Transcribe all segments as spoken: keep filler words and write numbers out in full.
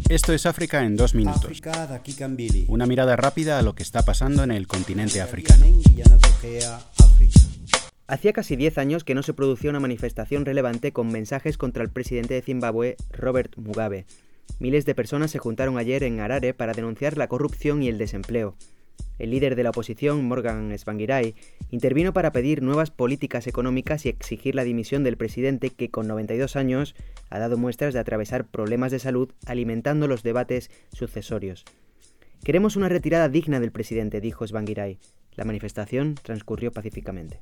Esto es África en dos minutos. Una mirada rápida a lo que está pasando en el continente africano. Hacía casi diez años que no se producía una manifestación relevante con mensajes contra el presidente de Zimbabue, Robert Mugabe. Miles de personas se juntaron ayer en Harare para denunciar la corrupción y el desempleo. El líder de la oposición, Morgan Tsvangirai, intervino para pedir nuevas políticas económicas y exigir la dimisión del presidente que, con noventa y dos años, ha dado muestras de atravesar problemas de salud, alimentando los debates sucesorios. Queremos una retirada digna del presidente, dijo Tsvangirai. La manifestación transcurrió pacíficamente.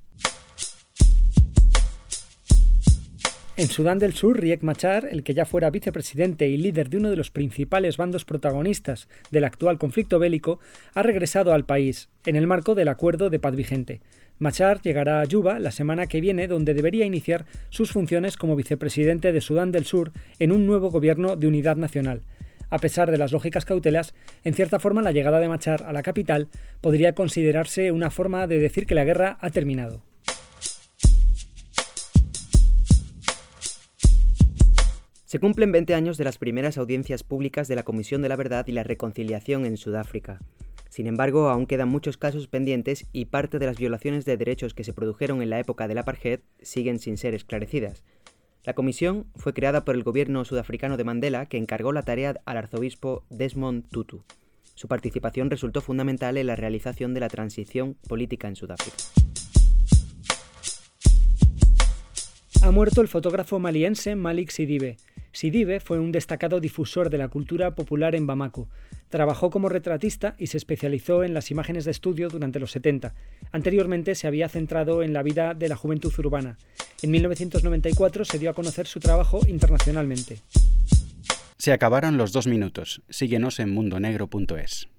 En Sudán del Sur, Riek Machar, el que ya fuera vicepresidente y líder de uno de los principales bandos protagonistas del actual conflicto bélico, ha regresado al país, en el marco del acuerdo de paz vigente. Machar llegará a Yuba la semana que viene, donde debería iniciar sus funciones como vicepresidente de Sudán del Sur en un nuevo gobierno de unidad nacional. A pesar de las lógicas cautelas, en cierta forma la llegada de Machar a la capital podría considerarse una forma de decir que la guerra ha terminado. Se cumplen veinte años de las primeras audiencias públicas de la Comisión de la Verdad y la Reconciliación en Sudáfrica. Sin embargo, aún quedan muchos casos pendientes y parte de las violaciones de derechos que se produjeron en la época del apartheid siguen sin ser esclarecidas. La comisión fue creada por el gobierno sudafricano de Mandela, que encargó la tarea al arzobispo Desmond Tutu. Su participación resultó fundamental en la realización de la transición política en Sudáfrica. Ha muerto el fotógrafo maliense Malik Sidibe. Sidibe fue un destacado difusor de la cultura popular en Bamako. Trabajó como retratista y se especializó en las imágenes de estudio durante los setenta. Anteriormente se había centrado en la vida de la juventud urbana. En mil novecientos noventa y cuatro se dio a conocer su trabajo internacionalmente. Se acabaron los dos minutos. Síguenos en mundo negro punto es.